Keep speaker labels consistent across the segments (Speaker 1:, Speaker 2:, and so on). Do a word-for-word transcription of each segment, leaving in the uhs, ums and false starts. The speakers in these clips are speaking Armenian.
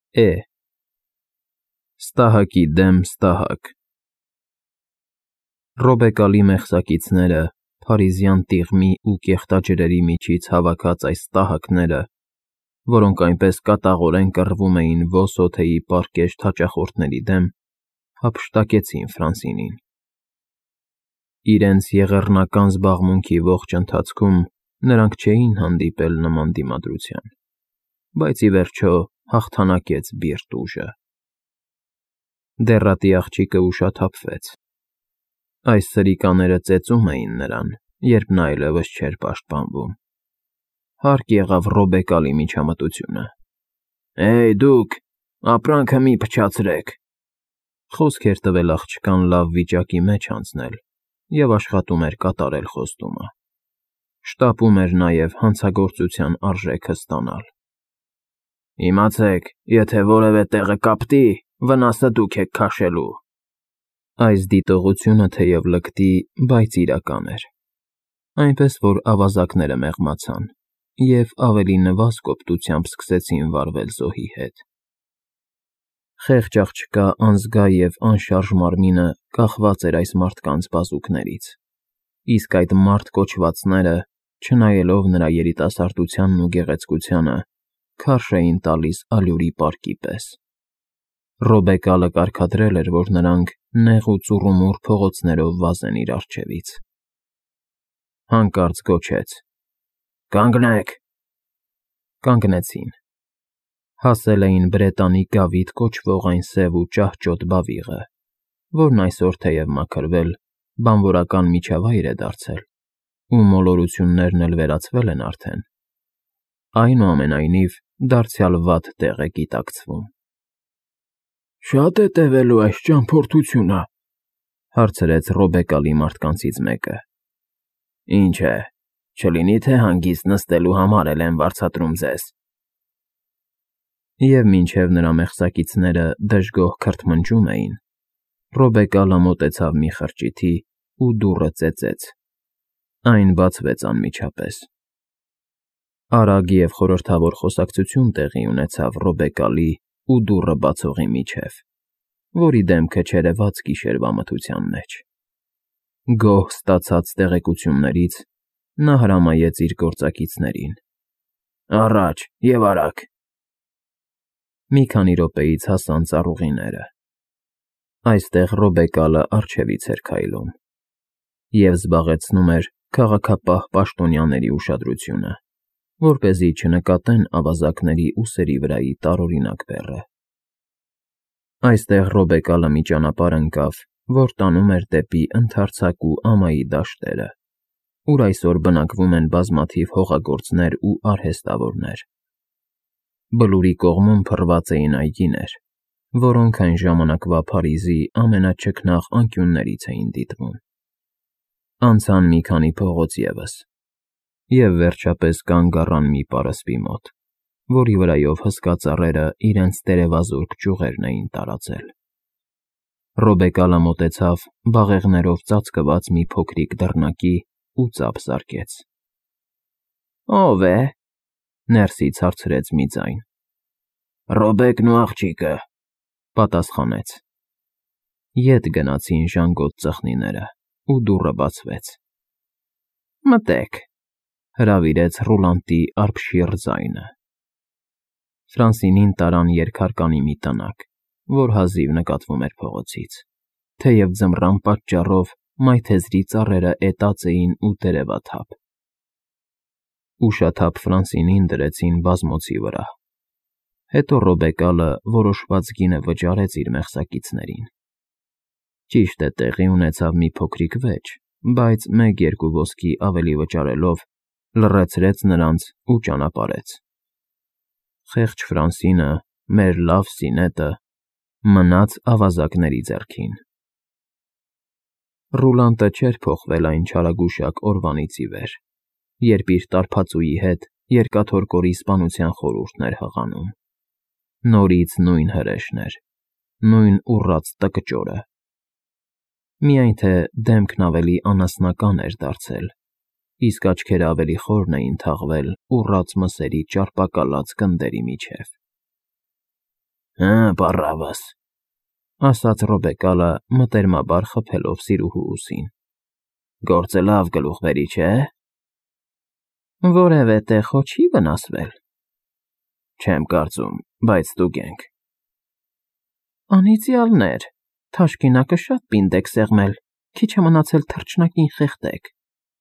Speaker 1: Է. Ստահակի դեմ ստահակ։ Ռոբեկալի մեղսակիցները, փարիզյան տիղմի ու կեղտաջրերի միջից հավաքած այս ստահակները, որոնք այնպես կատաղորեն կռվում էին ոս հոթեի պարկեշտ հաճախորդների դեմ, հափշտակեցին Ֆրանսինին։ Իրենց եղեռնական զբաղմունքի ողջ ընթացքում նրանք չէին հանդիպել նման դիմադրության, բայց ի վերջո հաղթանակեց բիրտ ուժը։ Դեռատի աղջիկը ուշաթափվեց։ Այս սրիկաները ծեծում էին նրան, երբ նա այլևս չէր պաշտպանվում։ Հարկ եղավ Ռոբեկալի միջամտությունը։ «Հեյ, դուք, ապրանքը մի փչացրեք», խոսք էր տվել աղջկան լավ վիճակի մեջ անցնել և աշխատում էր կատարել խոստումը։ Շտապում էր նաև հանցագործության արժեքը ստանալ։ «Իմացեք, եթե որևէ տեղը կապտի, վնասը դուք եք քաշելու»։ Այս դիտողությունը թեև լկտի, բայց իրական էր։ Այնպես որ ավազակները մեղմացան և ավելի նվազ կոպտությամբ սկսեցին վարվել զոհի հետ։ Խեղճ աղջկա անզգա և անշարժ մարմինը կախված էր այս մարդկանց բազուկներից, իսկ այդ մարդ կոչվածները, չնայելով նրա երիտասարդությանն ու գեղեցկությանը, քարշ էին տալիս ալյուրի պարկի պես։ Ռոբեկալը կարգադրել էր, որ նրանք նեղ ու ծուռումուռ փողոցներով վազեն իր առջևից։ Հանկարծ գոչեց. «Կանգնեք»։ Կանգնեցին։ Հասել էին Բրետանի գավիթ կոչվող այն սև ու ճահճոտ բավիղը, որն այսօր թեև մաքրվել, բանվորական միջավայր է դարձել, ու մոլորություններն էլ վերացվել են արդեն, այնուամենայնիվ դարձյալ վատ տեղ է գիտակցվում։ «Շա՞տ է տևելու այս ճամփորդությունը», հարցրեց Ռոբեկալի մարդկանցից մեկը։ «Ինչ է, չլինի թե հանգիստ նստելու համար էլ են վարձատրում ձեզ»։ Եվ մինչև նրա մեղսակիցները դժգոհ քրթմնջում էին, Ռոբեկալը մոտեցավ մի խրճիթի ու դուռը ծեծեց։ Այն բացվեց անմիջապես։ Արագ և խորհրդավոր խոսակցություն տեղի ունեցավ Ռոբեկալի ու դուռը բացողի միջև, որի դեմքը չերևաց գիշերվա մթության մեջ։ Գոհ ստացած տեղեկություններից նա հրամայեց իր գործակիցներին. «Առաջ և արագ»։ Մի քանի րոպեից հասան ծառուղիները։ Այստեղ Ռոբեկալը առջևից էր քայլում և զբաղեցնում էր քաղաքապահ պաշտոնյաների ուշադրությունը, որպեսզի չնկատեն ավազակների ուսերի վրայի տարօրինակ բեռը։ Այստեղ Ռոբեկալը մի ճանապարհ ընկավ, որ տանում էր դեպի ընդարձակ ու ամայի դաշտերը, ուր այսօր բնակվում են բազմաթիվ հողագործներ ու արհեստավորներ։ Բլուրի կողմում փռված էին այգիներ, որոնք այն ժամանակվա Փարիզի ամենաչքնաղ անկյուններից էին դիտվում։ Անցան մի քանի փողոց ևս և վերջապես կանգ առան մի պարսպի մոտ, որի վրայով հսկա ծառերը իրենց տերևազուրկ ճյուղերն էին տարածել։ Ռոբեկալը մոտեցավ բաղեղներով ծածկված մի փոքրիկ դռնակի ու ծափ զարկեց։ «Ո՞վ է», ներսից հարցրեց մի ձայն։ «Ռոբեկն ու աղջիկը», պատասխանեց։ Ետ գնացին ժանգոտ ծխնիները, ու դուռը բացվեց։ «Մտե՛ք», հրավիրեց Ռուլանտի արբշիռ ձայնը։ Ֆրանսինին տարան երկհարկանի մի տնակ, որ հազիվ նկատվում էր փողոցից, թեև ձմռան պատճառով մայթեզրի ծառերը էտած էին ու տերևաթափ։ Ուշաթափ Ֆրանսինին դրեցին բազմոցի վրա։ Հետո Ռոբեկալը որոշված գինը վճարեց իր մեղսակիցներին։ Ճիշտ է, տեղի ունեցավ մի փոքրիկ վեճ, բայց մեկ֊երկու ոսկի ավելի վճարելով լռեցրեց նրանց ու ճանապարհեց։ Խեղճ Ֆրանսինը, մեր լավ սինետը, մնաց ավազակների ձեռքին։ Ռուլանտը չէր փոխվել այն չարագուշակ օրվանից ի վեր, երբ իր տարբածուի հետ երկաթորկորի սպանության խորհուրդն էր հղանում։ Նորից նույն հրեշն էր, նույն ուռած տկճորը։ Միայն թե դեմքն ավելի անասնական էր դարձել, իսկ աչքերը ավելի խորն էին թաղվել ուռած մսերի ճարպակալած գնդերի միջև։ Հա, պառավս, ասաց Ռոբեկալը մտերմաբար խփելով սիրուհու ուսին։ Գործը լավ գլուխ բերի, չէ՞։ Որևէ տեղ չի վնասվել։ Չեմ կարծում, բայց ստուգենք։ Անիծյալներ, թաշկինակը շատ պինդ եք սեղմել, քիչ է մնացել թռչնակին խեղդեք։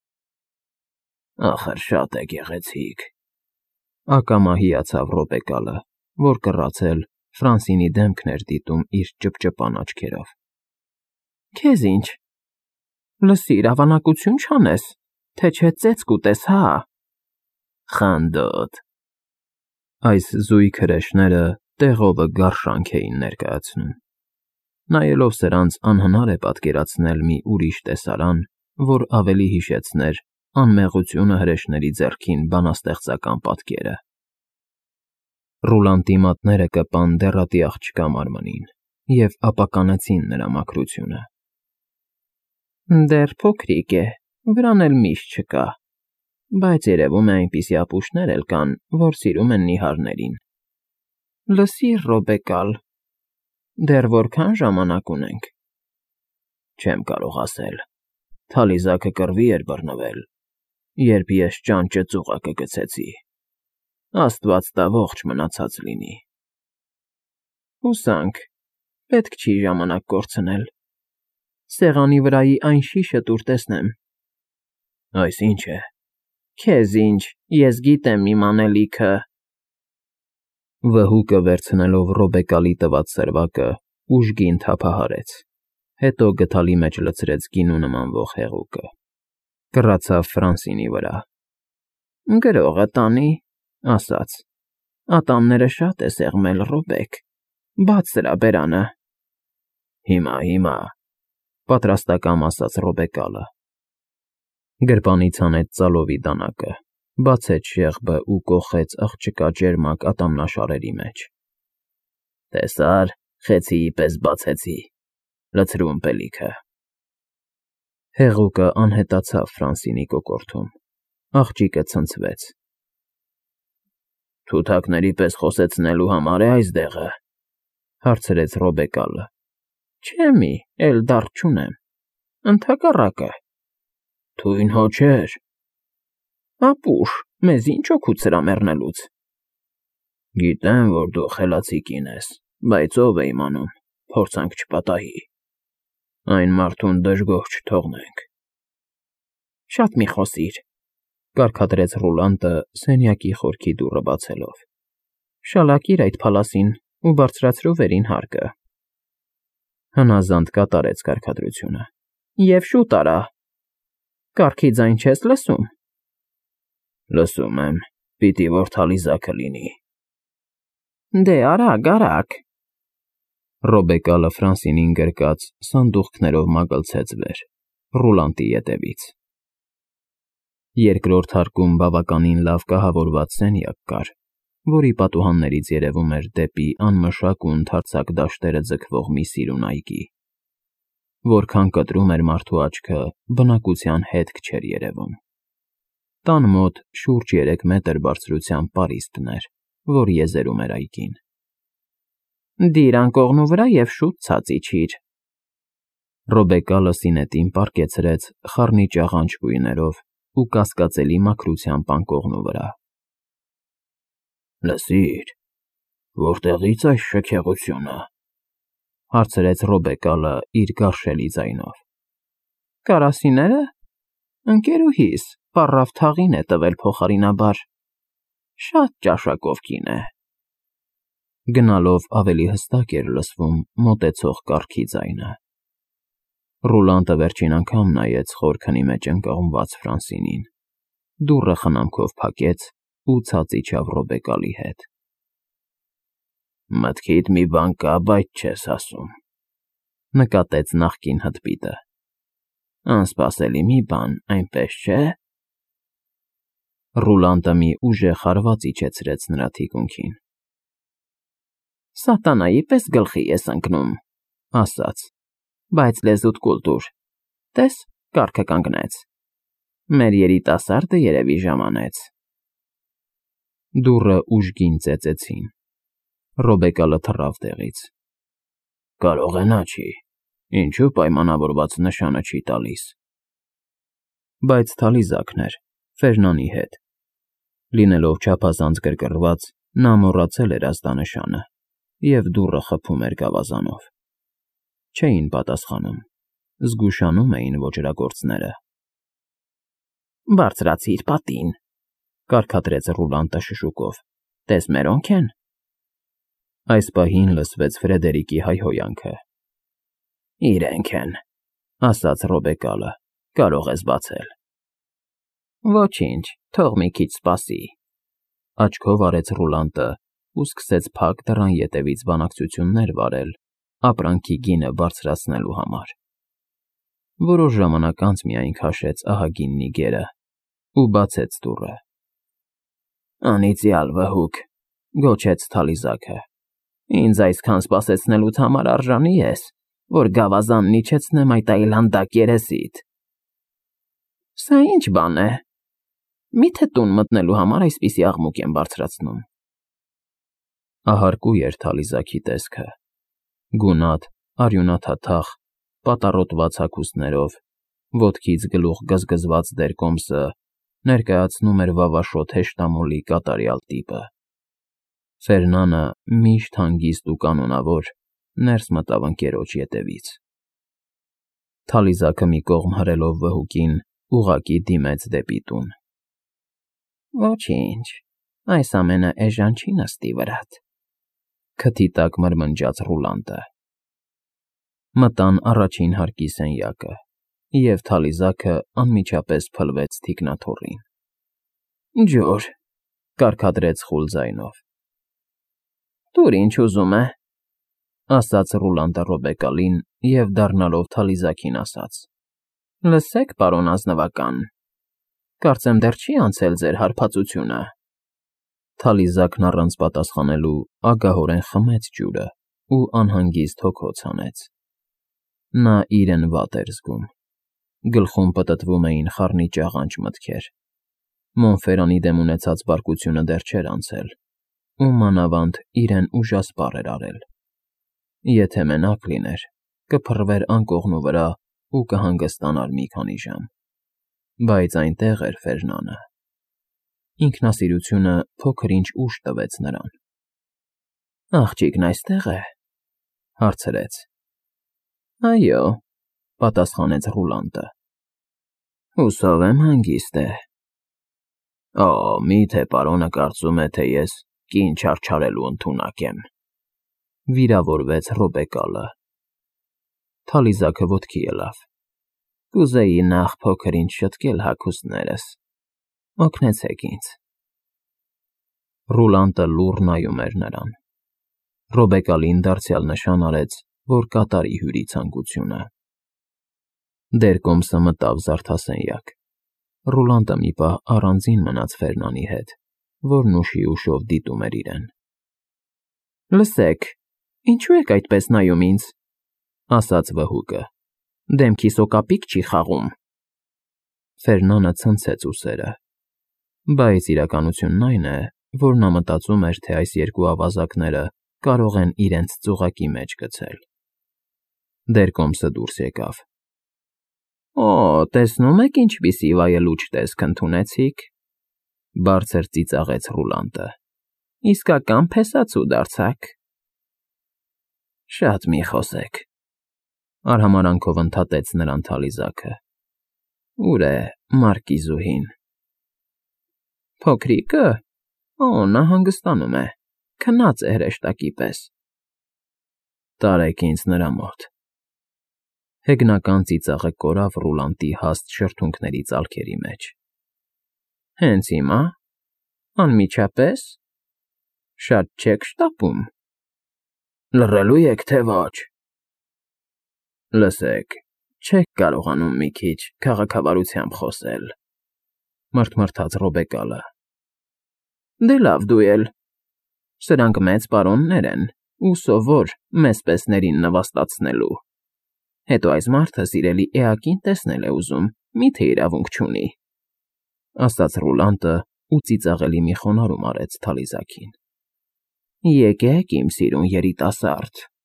Speaker 1: Ախր շատ է գեղեցիկ, ակամա հիացավ Ռոբեկալը, որ կռացել Ֆրանսինի դեմքն էր դիտում իր ճպճպան աչքերով։ Քեզ ինչ։ Լսիր, ավանակություն չանես, թե չէ ծեծ կուտես, հա։ Խանդոտ։ Այս զույգ հրեշները տեղովը գարշանք էին ներկայացնում։ Նայելով սրանց անհնար է պատկերացնել մի ուրիշ տեսարան, որ ավելի հիշեցներ անմեղությունը հրեշների ձեռքին բանաստեղծական պատկերը։ Ռուլանտի մատները կպան դեռատի աղջկա մարմնին և ապականեցին նրա մաքրությունը։ Դեռ փոքրիկ է, վրան էլ միշտ չկա, բայց երևում է այնպիսի ապուշներ էլ կան, որ սիրում են նիհարներին։ Լսիր, Ռոբեկալ, դեռ որքան ժամանակ ունենք։ Չեմ կարող ասել, թալիզակը կռվի էր բռնվել, երբ ես ճանճը ծուղակը գցեցի։ Աստված տա ողջ մնացած լինի։ Հուսանք, պետք չի ժամանակ կորցնել։ Սեղանի վրայի այն շիշը տուր տեսնեմ։ Այս ինչ է։ Քեզ ինչ, ես գիտեմ իմ անելիքը։ Վհուկը վերցնելով Ռոբեկալի տված սրվակը ուժգին թափահարեց, հետո գդալի մեջ լցրեց գինու նմանվող հեղուկը։ Կռացավ Ֆրանսինի վրա։ Գրողը տանի, ասաց. Ատամները շատ է սեղմել, Ռոբեկ, բաց սրա բերանը։ Հիմա, հիմա, պատրաստակամ ասաց Ռոբեկալը։ Գրպանից հանեց ծալովի դանակը, բացեց շեղբը ու կոխեց աղջկա ջերմակ ատամնաշարերի մեջ։ Տեսար, խեցիի պես բացեցի, լցրու ըմպելիքը։ Հեղուկը անհետացավ Ֆրանսինի կոկորդում, աղջիկը ցնցվեց։ Թութակների պես խոսեցնելու համար է այս դեղը, հարցրեց Ռոբեկալը։ Չէ մի, էլ դառ չունեմ, ընդհակառակը։ Թույն հո չէր։ Ապուշ, մեզ ինչ օգուտ սրա մեռնելուց։ Գիտեմ, որ դու խելացի կին ես, բայց ով է իմանում, փորձանք չպատահի։ Այն մարդուն դժգոհ չթողնենք։ Շատ մի խոսիր, կարգադրեց Ռուլանտը սենյակի խորքի դուռը բացելով։ Շալակիր այդ փալասին ու բարձրացրու վերին հարկը։ Հնազանդ կատարեց կարգադրությունը։ Եվ շուտ արա։ Կառքի ձայն չես լսում։ Լսում եմ, պիտի որ թալիզակը լինի։ Դե արագ, արագ։ Ռոբեկալը Ֆրանսինին գրկած սանդուղքներով մագլցեց վեր, Ռուլանտի ետևից։ Երկրորդ հարկում բավականին լավ կահավորված սենյակ կար, որի պատուհաններից երևում էր դեպի անմշակ ու ընդարձակ դաշտերը ձգվող մի սիրուն այգի։ Որքան կտրում էր մարդու աչքը, բնակության հետք չէր երևում։ Տան մոտ շուրջ երեք մետր բարձրությամբ պարիսպն էր, որ եզերում էր այգին։ Դիր անկողնու վրա և շուտ ցած իջիր։ Ռոբեկալը սինետին պառկեցրեց խառնի ճաղանճ գույներով ու կասկածելի մաքրությամբ անկողնու վրա։ Լսիր, որտեղի՞ց այս շքեղությունը, հարցրեց Ռոբեկալը իր գարշելի ձայնով։ Կարասիները։ Ընկերուհիս պառավ թաղին է տվել փոխարինաբար։ Շատ ճաշակով կին է։ Գնալով ավելի հստակ էր լսվում մոտեցող կառքի ձայնը։ Ռուլանտը վերջին անգամ նայեց խորքնի մեջ ընկղմված Ֆրանսինին, դուռը խնամքով փակեց ու ցած իջավ Ռոբեկալի հետ։ Մտքիդ մի բան կա, բայց չես ասում, նկատեց նախկին հտպիտը։ Անսպասելի մի բան, այնպես չէ։ Ռուլանտը մի ուժեղ հարված իջեցրեց նրա թիկունքին։ Սատանայի պես գլխի ես ընկնում, ասաց, բայց լեզուդ կուլ տուր, տես, կառքը կանգնեց։ Մեր երիտասարդը երևի ժամանեց։ Դուռը ուժգին ծեծեցին։ Ռոբեկալը թռավ տեղից։ Կարող է նա չի, ինչու պայմանավորված նշանը չի տալիս։ Բայց Թալիզակն էր, Ֆերնանի հետ։ Լինելով չափազանց գրգռված, նա մոռացել էր ազդանշանը և դուռը խփում էր գավազանով։ Չէին պատասխանում, զգուշանում էին ոճրագործները։ Բարձրացիր պատին, կարգադրեց Ռուլանտը շշուկով, տես մերոնք են։ Այս պահին լսվեց Ֆրեդերիկի հայհոյանքը։ Իրենք են, ասաց Ռոբեկալը, կարող ես բացել։ Ոչինչ, թող մի քիչ սպասի, աչքով արեց Ռուլանտը ու սկսեց փակ դռան ետևից բանակցություններ վարել ապրանքի գինը բարձրացնելու համար։ Որոշ ժամանակ անց միայն քաշեց ահագին նիգերը ու բացեց դուռը։ Անիծյալ վհուկ, գոչեց Թալիզակը, ինձ այսքան սպասեցնելուց համար արժանի ես, որ գավազանն իջեցնեմ այդ այլանդակ երեսիդ։ Սա ինչ բան է, միթե տուն մտնելու համար այսպիսի աղմուկ եմ բարձրացնում։ Ահարկու էր Թալիզակի տեսքը, գունատ, արյունաթաթախ, պատառոտված հագուստներով, ոտքից գլուխ գզգզված դերկոմսը ներկայացնում էր վավաշոտ հեշտամոլի կատարյալ տիպը։ Ֆերնանը միշտ հանգիստ ու կանոնավոր ներս մտավ ընկերոջ ետևից։ Թալիզակը մի կողմ հրելով վհուկին ուղղակի դիմեց դեպի տուն։ Ոչինչ, այս ամենը էժան չի նստի վրադ, քթի տակ մրմնջաց Ռուլանտը։ Մտան առաջին հարկի սենյակը, և Թալիզակը անմիջապես փլվեց թիկնաթոռին։ Ջուր, կարգադրեց խուլ ձայնով։ Տուր ինչ ուզում է, ասաց Ռուլանտը Ռոբեկալին և դառնալով Թալիզակին ասաց. Լսեք, պարոն ազնվական, կարծեմ դեռ չի անցել ձեր հարբածությունը։ Թալիզակն առանց պատասխանելու ագահորեն խմեց ջուրը ու անհանգիստ հոգոց հանեց։ Նա իրեն վատ էր զգում։ Գլխում պտտվում էին խառնիճաղանճ մտքեր։ Մոնֆերանի դեմ ունեցած բարկությունը դեռ չէր անցել, ու մանավանդ իրեն ուժասպառ էր արել։ Եթե մենակ լիներ, կփռվեր անկողնու վրա ու կհանգստանար մի քանի ժամ։ Բայց այնտեղ էր Ֆերնանը։ Ինքնասիրությունը փոքր-ինչ ուժ տվեց նրան։ Աղջիկն այստե՞ղ է, հարցրեց։ Այո, պատասխանեց Ռուլանտը։ Հուսով եմ հանգիստ է։ Օ, միթե պարոնը կարծում է, թե ես կին չարչարելու ընդունակ եմ, վիրավորվեց Ռոբեկալը։ Թալիզակը ոտքի ելավ։ Կուզեի նախ փոքր-ինչ շտկել հագուստներս, օգնեցեք ինձ։ Ռուլանտը լուռ նայում էր նրան։ Ռոբեկալին դարձյալ նշան արեց, որ կատարի հյուրի ցանկությունը։ Դերկոմսը մտավ զարդասենյակ։ Ռուլանտը մի պահ առանձին մնաց Ֆերնանի հետ, որն ուշի ուշով դիտում էր իրեն։ Լսեք, ինչու եք այդպես նայում ինձ, ասաց վհուկը, դեմքիս օկապիկ չի խաղում։ Ֆերնանը ցնցեց ուսերը, բայց իրականությունն այն է, որ նա մտածում էր, թե այս երկու ավազակները կարող են իրենց ծուղակի մեջ գցել։ Դերկոմսը դուրս եկավ։ Օ, տեսնում եք ինչպիսի վայելուչ տեսք ընդունեցիք, բարձր ծիծաղեց Ռուլանտը։ Իսկական փեսացու դարձաք։ Շատ մի խոսեք, արհամարանքով ընդհատեց նրան Թալիզակը։ Ուր է Մարկիզուհին։ Փոքրիկը։ Օ, նա հանգստանում է, քնած է հրեշտակի պես։ Տարեք ինձ նրա մոտ։ Հեգնական ծիծաղը կորավ Ռուլանտի հաստ շրթունքների ծալքերի մեջ։ Հենց հիմա։ Անմիջապես։ Շատ չեք շտապում։ Լռելու եք, թե ոչ։ Լսեք, չեք կարողանում մի քիչ քաղաքավարությամբ խոսել, մռթմռթաց Ռոբեկալը։ Դե լավ դու էլ։ Սրանք մեծ պարոններ են ու սովոր մեզպեսներին նվաստացնելու։ Հետո այս մարդը սիրելի էակին տեսնել է ուզում, միթե իրավունք չունի, ասաց Ռուլանտը ու ծիծաղելի մի խոնարհում արեց Թալիզակին։ Եկեք, իմ սիրուն երիտասարդ։